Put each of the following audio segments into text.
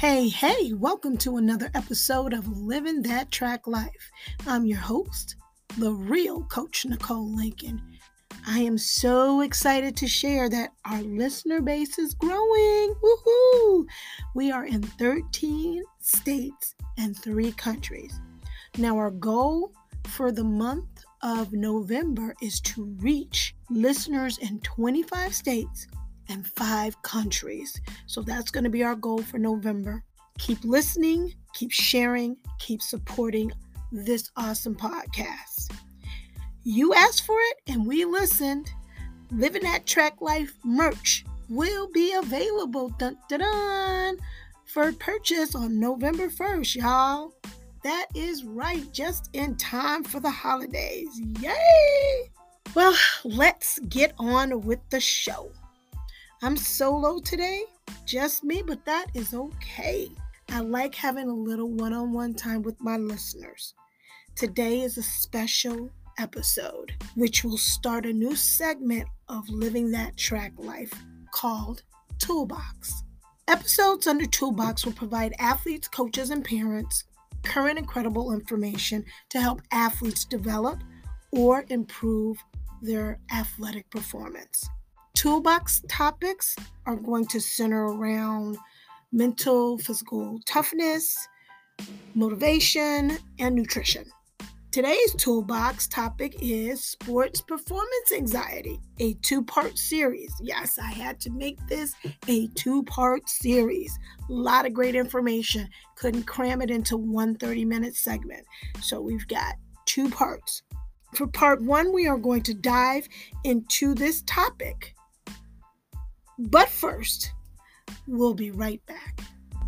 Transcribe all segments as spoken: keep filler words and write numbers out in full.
Hey, hey, welcome to another episode of Living That Track Life. I'm your host, the real Coach Nicole Lincoln. I am so excited to share that our listener base is growing. Woohoo! We are in thirteen states and three countries. Now, our goal for the month of November is to reach listeners in twenty-five states and five countries. So that's going to be our goal for November. Keep listening, keep sharing, keep supporting this awesome podcast. You asked for it and we listened. Living That Track Life merch will be available dun, dun, dun, for purchase on November first, y'all. That is right, just in time for the holidays. Yay! Well, let's get on with the show. I'm solo today, just me, but that is okay. I like having a little one-on-one time with my listeners. Today is a special episode, which will start a new segment of Living That Track Life called Toolbox. Episodes under Toolbox will provide athletes, coaches, and parents current and credible information to help athletes develop or improve their athletic performance. Toolbox topics are going to center around mental, physical toughness, motivation, and nutrition. Today's Toolbox topic is sports performance anxiety, a two-part series. Yes, I had to make this a two-part series. A lot of great information. Couldn't cram it into one thirty-minute segment. So we've got two parts. For part one, we are going to dive into this topic. But first, we'll be right back.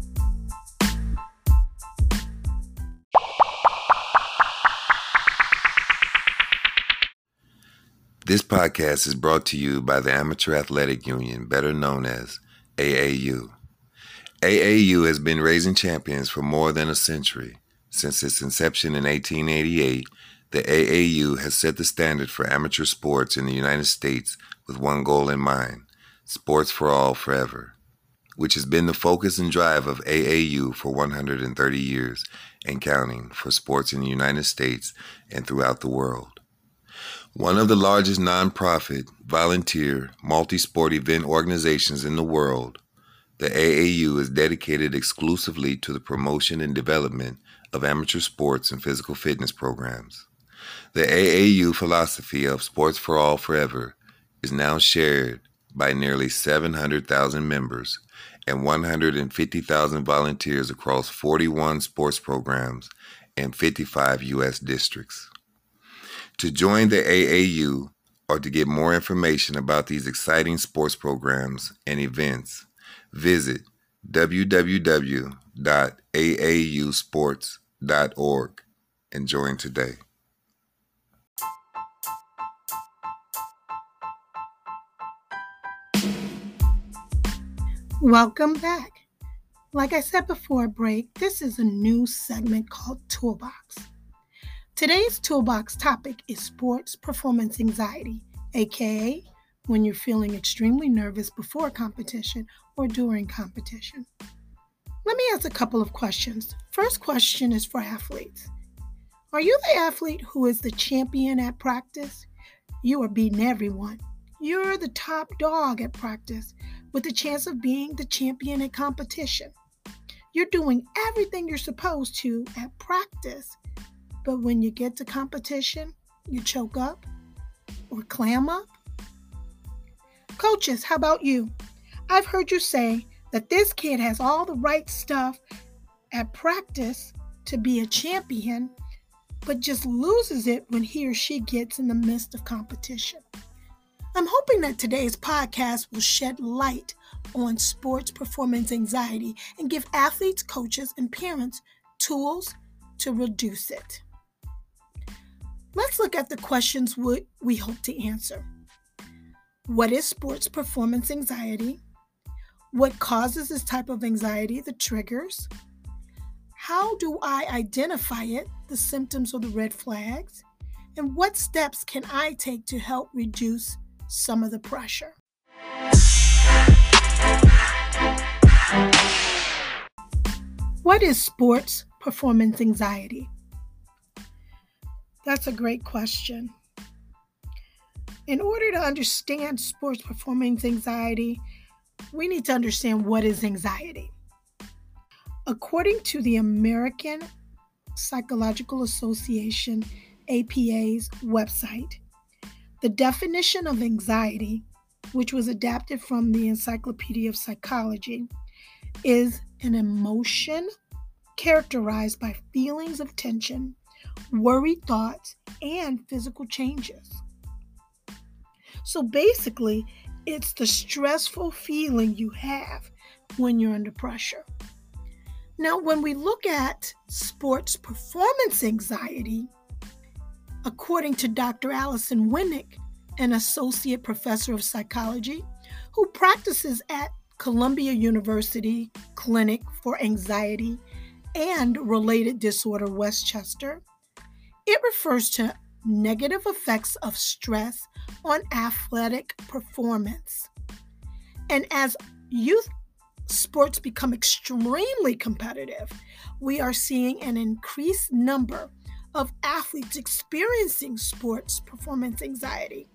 This podcast is brought to you by the Amateur Athletic Union, better known as A A U. A A U has been raising champions for more than a century. Since its inception in eighteen eighty-eight, the A A U has set the standard for amateur sports in the United States with one goal in mind: sports for all forever, which has been the focus and drive of A A U for one hundred thirty years and counting for sports in the United States and throughout the world. One of the largest nonprofit, volunteer, multi-sport event organizations in the world, the A A U is dedicated exclusively to the promotion and development of amateur sports and physical fitness programs. The A A U philosophy of sports for all forever is now shared by nearly seven hundred thousand members and one hundred fifty thousand volunteers across forty-one sports programs and fifty-five U S districts. To join the A A U or to get more information about these exciting sports programs and events, visit w w w dot a a u sports dot org and join today. Welcome back. Like I said before break, this is a new segment called Toolbox. Today's Toolbox topic is sports performance anxiety, aka when you're feeling extremely nervous before competition or during competition. Let me ask a couple of questions. First question is for athletes. Are you the athlete who is the champion at practice? You are beating everyone. You're the top dog at practice with the chance of being the champion at competition. You're doing everything you're supposed to at practice, but when you get to competition, you choke up or clam up. Coaches, how about you? I've heard you say that this kid has all the right stuff at practice to be a champion, but just loses it when he or she gets in the midst of competition. I'm hoping that today's podcast will shed light on sports performance anxiety and give athletes, coaches, and parents tools to reduce it. Let's look at the questions we hope to answer. What is sports performance anxiety? What causes this type of anxiety, the triggers? How do I identify it, the symptoms or the red flags? And what steps can I take to help reduce some of the pressure? What is sports performance anxiety? That's a great question. In order to understand sports performance anxiety, we need to understand what is anxiety. According to the American Psychological Association, A P A's website, the definition of anxiety, which was adapted from the Encyclopedia of Psychology, is an emotion characterized by feelings of tension, worried thoughts, and physical changes. So basically, it's the stressful feeling you have when you're under pressure. Now, when we look at sports performance anxiety, according to Doctor Alison Winnick, an associate professor of psychology who practices at Columbia University Clinic for Anxiety and Related Disorder, Westchester, it refers to negative effects of stress on athletic performance. And as youth sports become extremely competitive, we are seeing an increased number of athletes experiencing sports performance anxiety.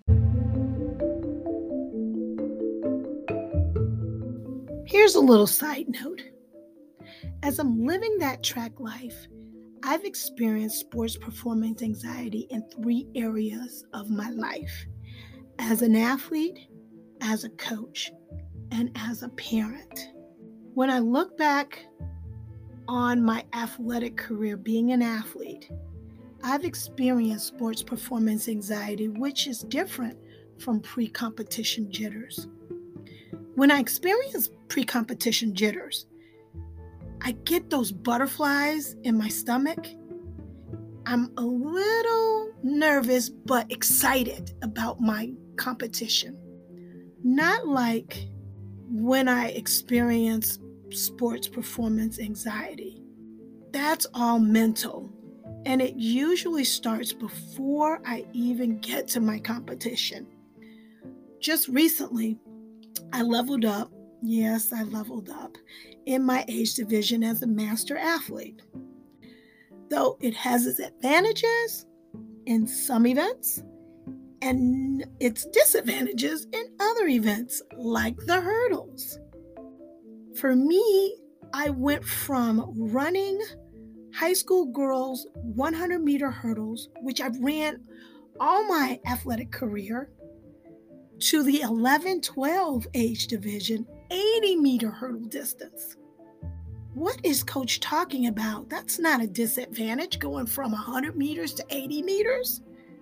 Here's a little side note. As I'm living that track life, I've experienced sports performance anxiety in three areas of my life: as an athlete, as a coach, and as a parent. When I look back on my athletic career being an athlete, I've experienced sports performance anxiety, which is different from pre-competition jitters. When I experience pre-competition jitters, I get those butterflies in my stomach. I'm a little nervous but excited about my competition. Not like when I experience sports performance anxiety. That's all mental, and it usually starts before I even get to my competition. Just recently, I leveled up. Yes, I leveled up in my age division as a master athlete. Though it has its advantages in some events and its disadvantages in other events, like the hurdles. For me, I went from running high school girls one hundred meter hurdles, which I've ran all my athletic career, to the eleven twelve age division eighty meter hurdle distance. What is Coach talking about? That's not a disadvantage, going from one hundred meters to eighty meters.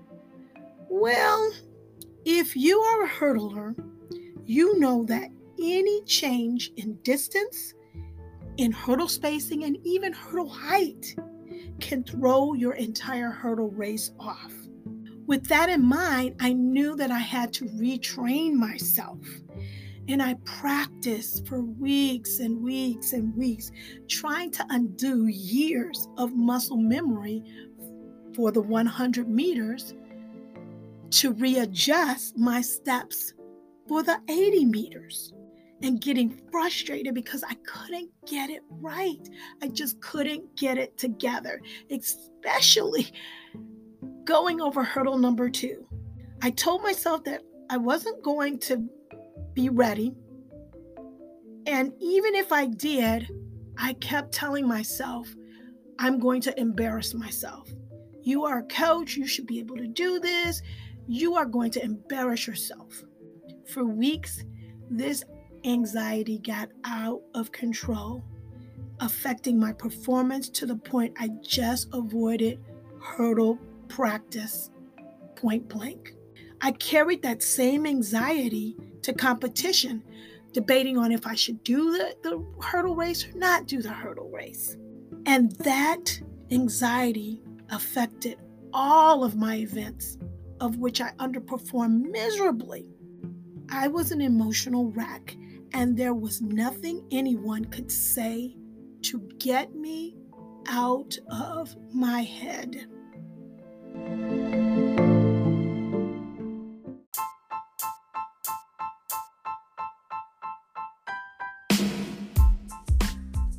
Well, if you are a hurdler, you know that any change in distance, in hurdle spacing, and even hurdle height can throw your entire hurdle race off. With that in mind, I knew that I had to retrain myself. And I practiced for weeks and weeks and weeks, trying to undo years of muscle memory for the one hundred meters to readjust my steps for the eighty meters, and getting frustrated because I couldn't get it right. I just couldn't get it together, especially going over hurdle number two. I told myself that I wasn't going to be ready. And even if I did, I kept telling myself, I'm going to embarrass myself. You are a coach. You should be able to do this. You are going to embarrass yourself. For weeks, this anxiety got out of control, affecting my performance to the point I just avoided hurdle practice point blank. I carried that same anxiety to competition, debating on if I should do the, the hurdle race or not do the hurdle race. And that anxiety affected all of my events, of which I underperformed miserably. I was an emotional wreck, and there was nothing anyone could say to get me out of my head.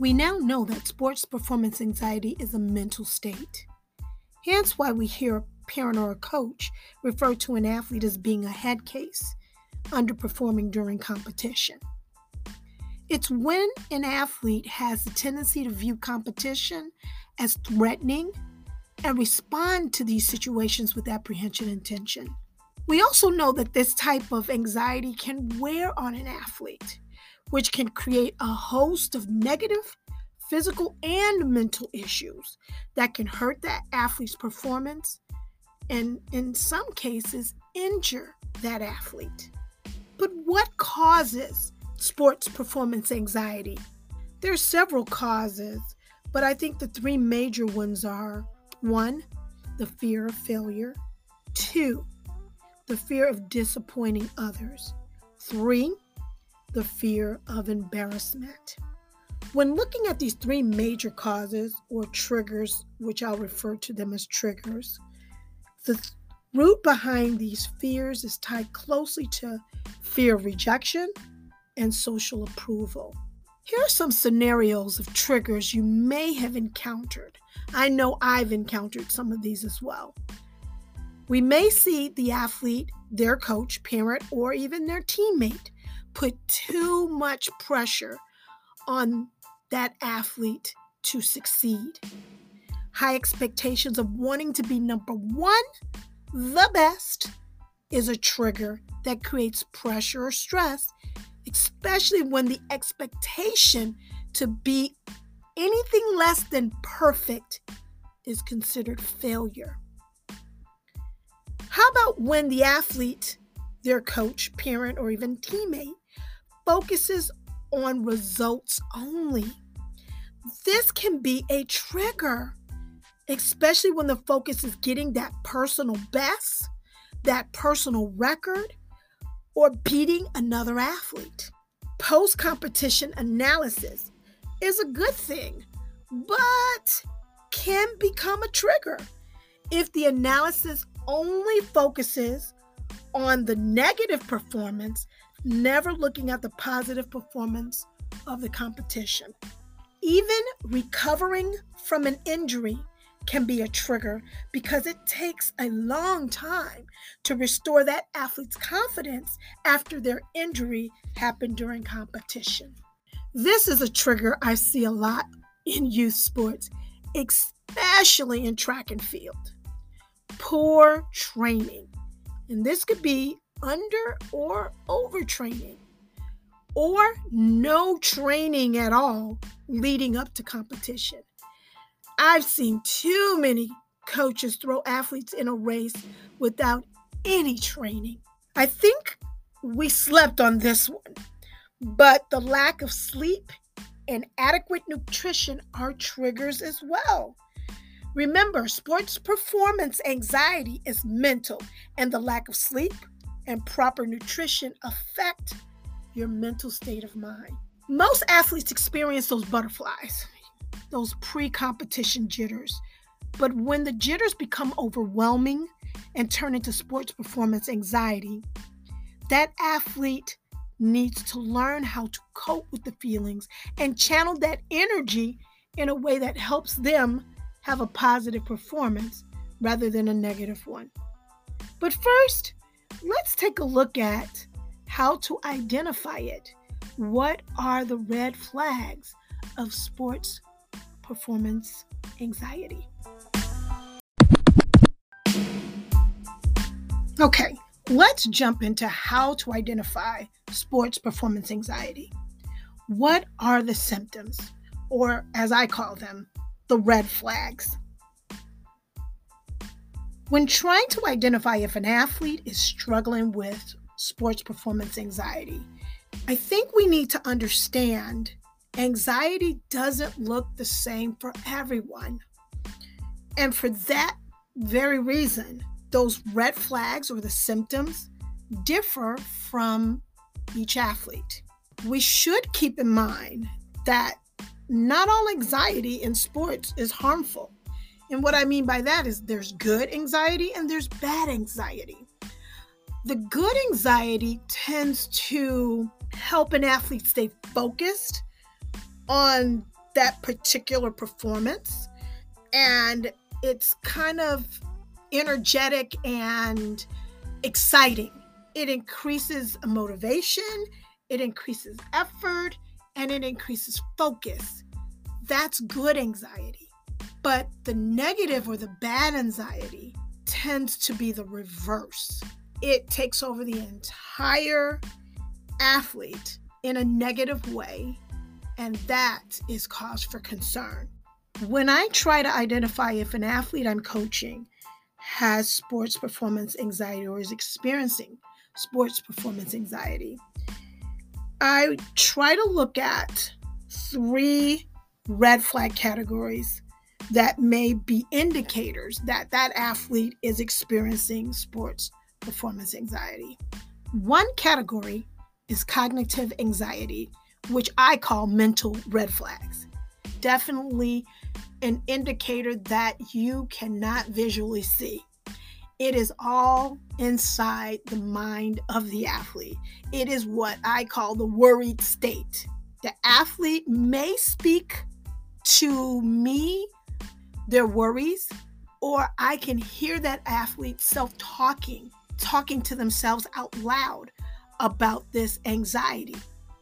We now know that sports performance anxiety is a mental state. Hence why we hear a parent or a coach refer to an athlete as being a head case, underperforming during competition. It's when an athlete has a tendency to view competition as threatening and respond to these situations with apprehension and tension. We also know that this type of anxiety can wear on an athlete, which can create a host of negative physical and mental issues that can hurt that athlete's performance and, in some cases, injure that athlete. But what causes sports performance anxiety? There are several causes, but I think the three major ones are: one, the fear of failure; two, the fear of disappointing others; three, the fear of embarrassment. When looking at these three major causes or triggers, which I'll refer to them as triggers, the th- root behind these fears is tied closely to fear of rejection and social approval. Here are some scenarios of triggers you may have encountered. I know I've encountered some of these as well. We may see the athlete, their coach, parent, or even their teammate put too much pressure on that athlete to succeed. High expectations of wanting to be number one, the best, is a trigger that creates pressure or stress, especially when the expectation to be anything less than perfect is considered failure. How about when the athlete, their coach, parent, or even teammate focuses on results only? This can be a trigger, especially when the focus is getting that personal best, that personal record, or beating another athlete. Post-competition analysis is a good thing, but can become a trigger if the analysis only focuses on the negative performance, never looking at the positive performance of the competition. Even recovering from an injury can be a trigger because it takes a long time to restore that athlete's confidence after their injury happened during competition. This is a trigger I see a lot in youth sports, especially in track and field. Poor training. And this could be under or overtraining, or no training at all leading up to competition. I've seen too many coaches throw athletes in a race without any training. I think we slept on this one, but the lack of sleep and adequate nutrition are triggers as well. Remember, sports performance anxiety is mental, and the lack of sleep and proper nutrition affect your mental state of mind. Most athletes experience those butterflies, those pre-competition jitters. But when the jitters become overwhelming and turn into sports performance anxiety, that athlete needs to learn how to cope with the feelings and channel that energy in a way that helps them have a positive performance rather than a negative one. But first, let's take a look at how to identify it. What are the red flags of sports performance anxiety? Okay, let's jump into how to identify sports performance anxiety. What are the symptoms, or as I call them, the red flags? When trying to identify if an athlete is struggling with sports performance anxiety, I think we need to understand anxiety doesn't look the same for everyone. And for that very reason, those red flags or the symptoms differ from each athlete. We should keep in mind that not all anxiety in sports is harmful. And what I mean by that is there's good anxiety and there's bad anxiety. The good anxiety tends to help an athlete stay focused on that particular performance. And it's kind of energetic and exciting. It increases motivation, it increases effort, and it increases focus. That's good anxiety. But the negative or the bad anxiety tends to be the reverse. It takes over the entire athlete in a negative way, and that is cause for concern. When I try to identify if an athlete I'm coaching has sports performance anxiety or is experiencing sports performance anxiety, I try to look at three red flag categories that may be indicators that that athlete is experiencing sports performance anxiety. One category is cognitive anxiety, which I call mental red flags. Definitely an indicator that you cannot visually see. It is all inside the mind of the athlete. It is what I call the worried state. The athlete may speak to me their worries, or I can hear that athlete self-talking, talking to themselves out loud about this anxiety.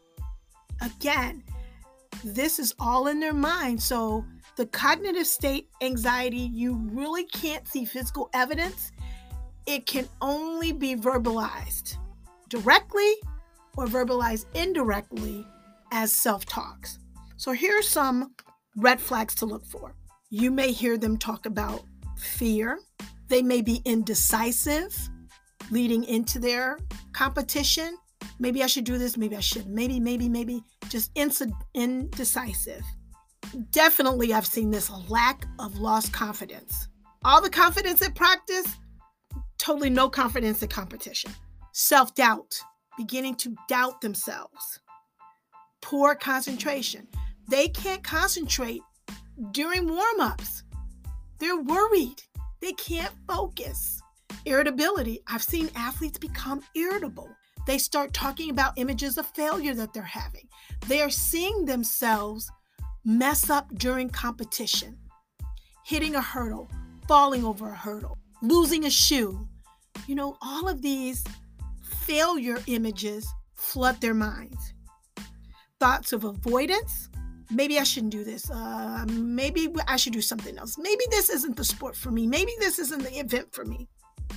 Again, this is all in their mind. So the cognitive state anxiety, you really can't see physical evidence. It can only be verbalized directly or verbalized indirectly as self-talks. So here are some red flags to look for. You may hear them talk about fear. They may be indecisive leading into their competition. Maybe I should do this, maybe I shouldn't. Maybe, maybe, maybe. Just indecisive. Definitely, I've seen this, a lack of lost confidence. All the confidence at practice, totally no confidence at competition. Self-doubt, beginning to doubt themselves. Poor concentration. They can't concentrate during warm-ups. They're worried. They can't focus. Irritability. I've seen athletes become irritable. They start talking about images of failure that they're having. They are seeing themselves mess up during competition, hitting a hurdle, falling over a hurdle, losing a shoe. You know, all of these failure images flood their minds. Thoughts of avoidance. Maybe I shouldn't do this. Uh, maybe I should do something else. Maybe this isn't the sport for me. Maybe this isn't the event for me.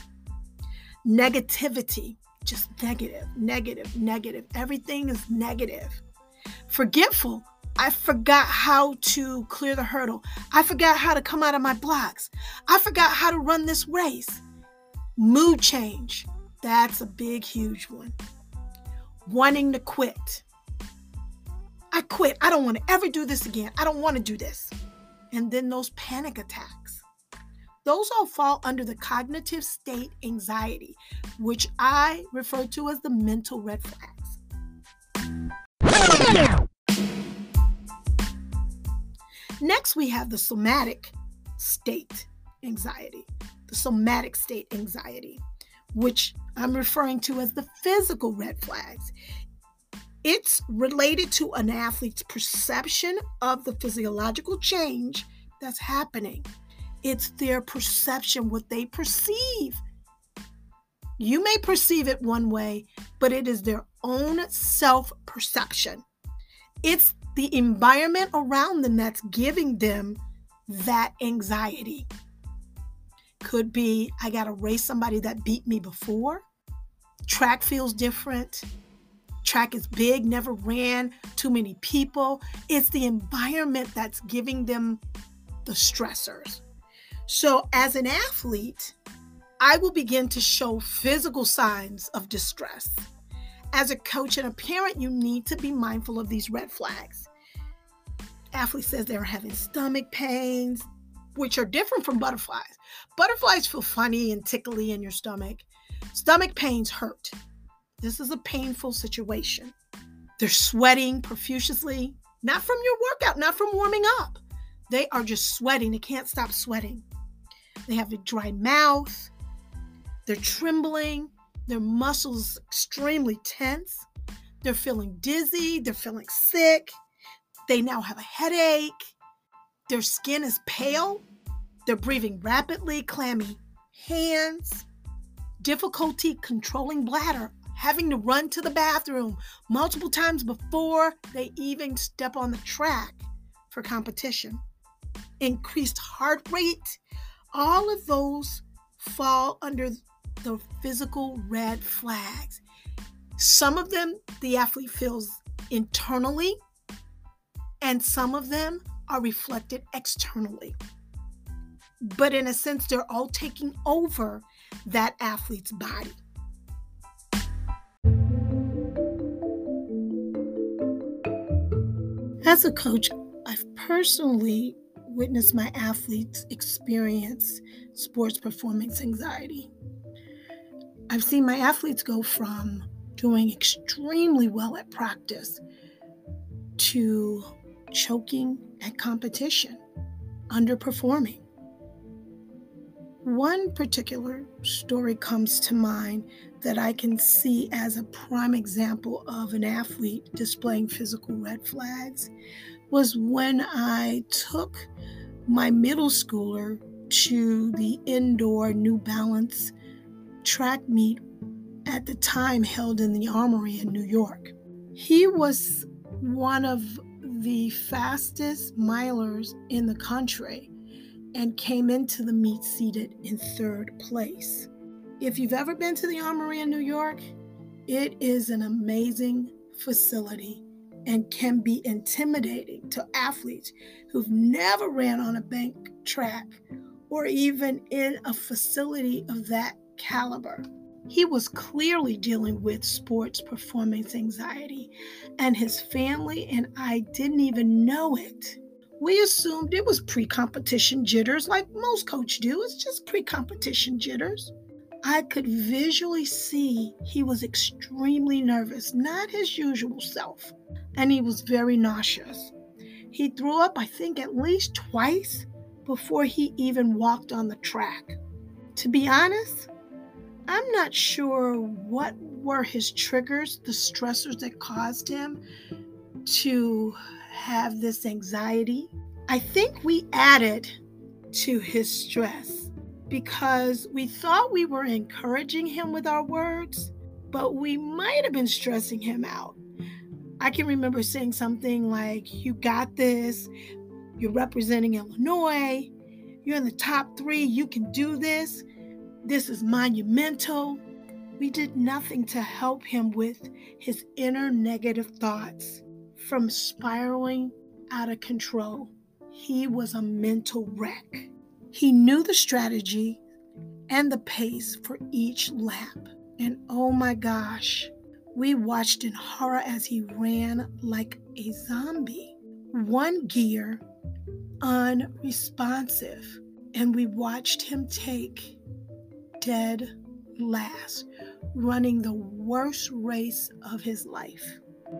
Negativity. Just negative, negative, negative. Everything is negative. Forgetful. I forgot how to clear the hurdle. I forgot how to come out of my blocks. I forgot how to run this race. Mood change. That's a big, huge one. Wanting to quit. I quit. I don't want to ever do this again. I don't want to do this. And then those panic attacks. Those all fall under the cognitive state anxiety, which I refer to as the mental red flags. Next, we have the somatic state anxiety. The somatic state anxiety, which I'm referring to as the physical red flags. It's related to an athlete's perception of the physiological change that's happening. It's their perception, what they perceive. You may perceive it one way, but it is their own self-perception. It's the environment around them that's giving them that anxiety. Could be, I got to race somebody that beat me before. Track feels different. Track is big, never ran, too many people. It's the environment that's giving them the stressors. So as an athlete, I will begin to show physical signs of distress. As a coach and a parent, you need to be mindful of these red flags. Athlete says they're having stomach pains, which are different from butterflies. Butterflies feel funny and tickly in your stomach. Stomach pains hurt. This is a painful situation. They're sweating profusely, not from your workout, not from warming up. They are just sweating. They can't stop sweating. They have a dry mouth. They're trembling. Their muscles extremely tense. They're feeling dizzy. They're feeling sick. They now have a headache. Their skin is pale. They're breathing rapidly, clammy hands, difficulty controlling bladder, having to run to the bathroom multiple times before they even step on the track for competition. Increased heart rate, all of those fall under the physical red flags. Some of them the athlete feels internally, and some of them are reflected externally. But in a sense, they're all taking over that athlete's body. As a coach, I've personally witnessed my athletes experience sports performance anxiety. I've seen my athletes go from doing extremely well at practice to choking at competition, underperforming. One particular story comes to mind that I can see as a prime example of an athlete displaying physical red flags was when I took my middle schooler to the indoor New Balance track meet at the time held in the Armory in New York. He was one of the fastest milers in the country and came into the meet seated in third place. If you've ever been to the Armory in New York, it is an amazing facility and can be intimidating to athletes who've never ran on a bank track or even in a facility of that caliber. He was clearly dealing with sports performance anxiety, and his family and I didn't even know it. We assumed it was pre-competition jitters like most coaches do. It's just pre-competition jitters. I could visually see he was extremely nervous, not his usual self, and he was very nauseous. He threw up, I think, at least twice before he even walked on the track. To be honest, I'm not sure what were his triggers, the stressors that caused him to have this anxiety. I think we added to his stress because we thought we were encouraging him with our words, but we might have been stressing him out. I can remember saying something like, "You got this, you're representing Illinois, you're in the top three, you can do this. This is monumental." We did nothing to help him with his inner negative thoughts from spiraling out of control. He was a mental wreck. He knew the strategy and the pace for each lap. And oh my gosh, we watched in horror as he ran like a zombie. One gear, unresponsive. And we watched him take dead last, running the worst race of his life.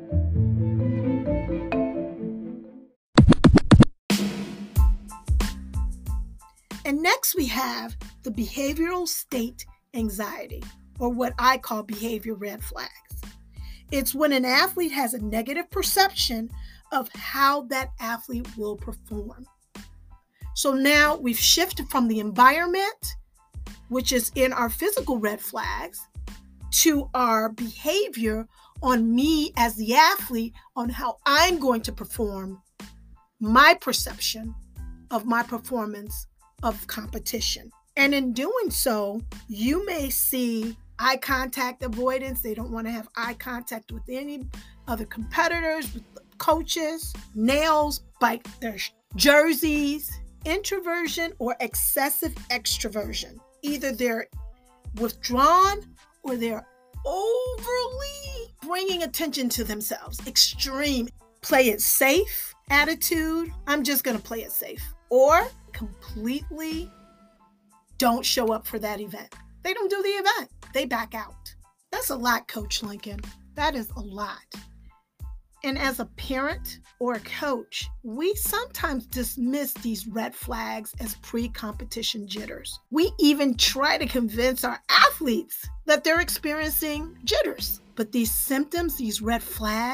And next we have the behavioral state anxiety, or what I call behavior red flags. It's when an athlete has a negative perception of how that athlete will perform. So now we've shifted from the environment, which is in our physical red flags, to our behavior on me as the athlete, on how I'm going to perform, my perception of my performance of competition. And in doing so, you may see eye contact avoidance. They don't want to have eye contact with any other competitors, with coaches. Nails bite their jerseys. Introversion or excessive extroversion. Either they're withdrawn or they're overly bringing attention to themselves. Extreme play it safe attitude. I'm just going to play it safe. Or completely don't show up for that event. They don't do the event. They back out. That's a lot, Coach Lincoln. That is a lot. And as a parent or a coach, we sometimes dismiss these red flags as pre-competition jitters. We even try to convince our athletes that they're experiencing jitters. But these symptoms, these red flags,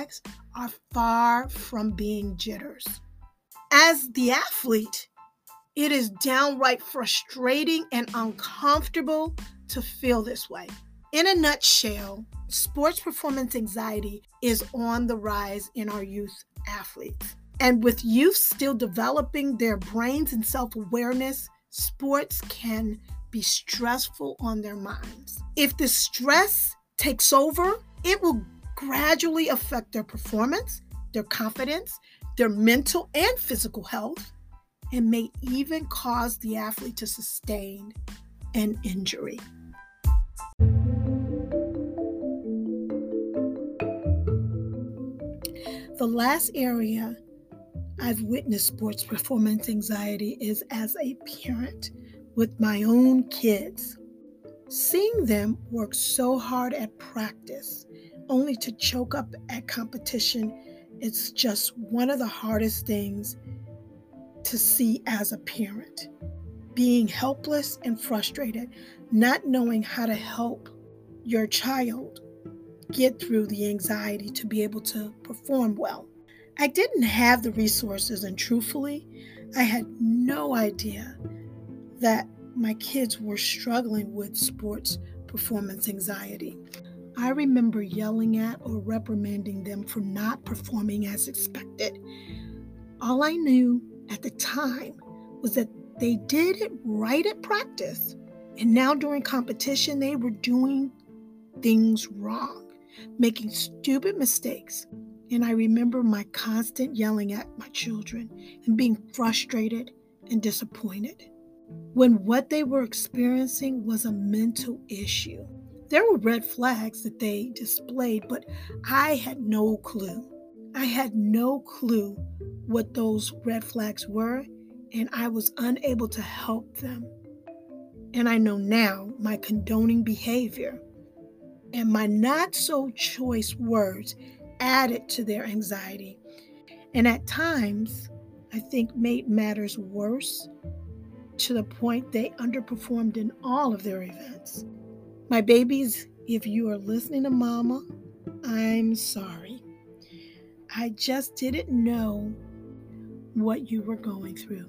are far from being jitters. As the athlete, it is downright frustrating and uncomfortable to feel this way. In a nutshell, sports performance anxiety is on the rise in our youth athletes. And with youth still developing their brains and self-awareness, sports can be stressful on their minds. If the stress takes over, it will gradually affect their performance, their confidence, their mental and physical health, and may even cause the athlete to sustain an injury. The last area I've witnessed sports performance anxiety is as a parent with my own kids. Seeing them work so hard at practice only to choke up at competition, it's just one of the hardest things to see as a parent. Being helpless and frustrated, not knowing how to help your child get through the anxiety to be able to perform well. I didn't have the resources, and truthfully, I had no idea that my kids were struggling with sports performance anxiety. I remember yelling at or reprimanding them for not performing as expected. All I knew at the time was that they did it right at practice, and now during competition, they were doing things wrong, making stupid mistakes. And I remember my constant yelling at my children and being frustrated and disappointed when what they were experiencing was a mental issue. There were red flags that they displayed, but I had no clue. I had no clue what those red flags were, and I was unable to help them. And I know now my condoning behavior and my not-so-choice words added to their anxiety, and at times, I think made matters worse to the point they underperformed in all of their events. My babies, if you are listening to Mama, I'm sorry. I just didn't know what you were going through.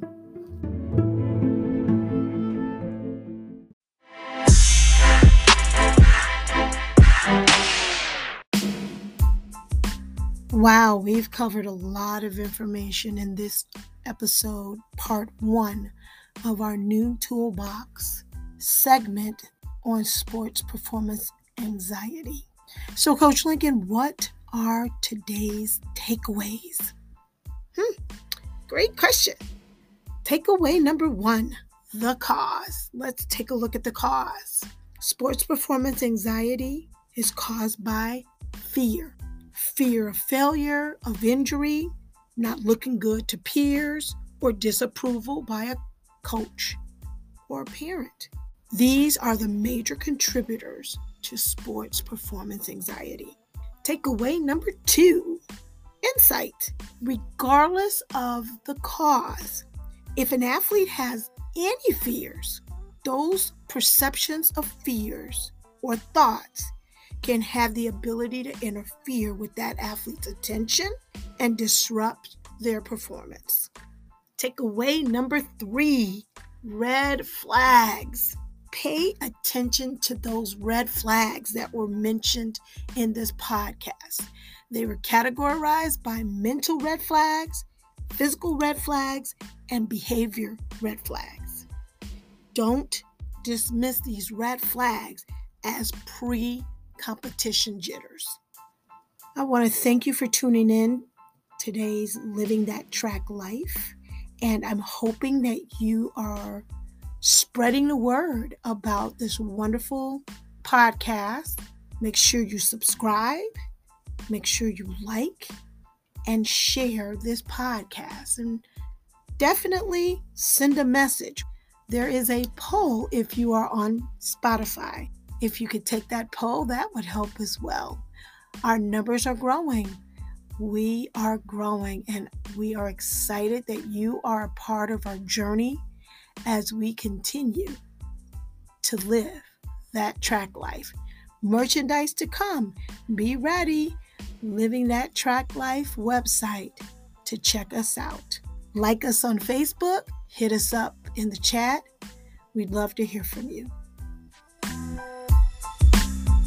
Wow, we've covered a lot of information in this episode, part one of our new toolbox segment on sports performance anxiety. So, Coach Lincoln, what are today's takeaways? Hmm, great question. Takeaway number one, the cause. Let's take a look at the cause. Sports performance anxiety is caused by fear. Fear of failure, of injury, not looking good to peers, or disapproval by a coach or a parent. These are the major contributors to sports performance anxiety. Takeaway number two, insight. Regardless of the cause, if an athlete has any fears, those perceptions of fears or thoughts can have the ability to interfere with that athlete's attention and disrupt their performance. Takeaway number three, red flags. Pay attention to those red flags that were mentioned in this podcast. They were categorized by mental red flags, physical red flags, and behavior red flags. Don't dismiss these red flags as pre competition jitters. I want to thank you for tuning in today's Living That Track Life, and I'm hoping that you are spreading the word about this wonderful podcast. Make sure you subscribe, make sure you like and share this podcast, and definitely send a message. There is a poll if you are on Spotify. If you could take that poll, that would help as well. Our numbers are growing. We are growing, and we are excited that you are a part of our journey as we continue to live that track life. Merchandise to come. Be ready. Living That Track Life website to check us out. Like us on Facebook, hit us up in the chat. We'd love to hear from you.